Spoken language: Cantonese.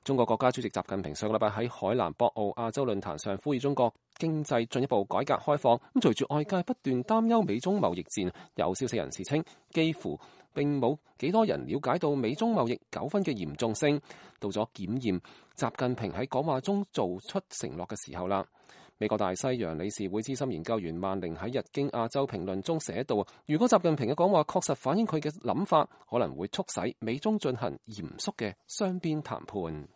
中國國家主席習近平上個禮拜喺海南博鰲亞洲論壇上呼籲中國經濟進一步改革開放。咁隨住外界不斷擔憂美中貿易戰，有消息人士稱幾乎並冇幾多人了解到美中貿易糾紛嘅嚴重性。到咗檢驗習近平喺講話中做出承諾嘅時候啦。美國大西洋理事會資深研究員萬寧喺日經亞洲評論中寫道，如果習近平嘅講話確實反映佢嘅諗法，可能會促使美中進行嚴肅嘅雙邊談判。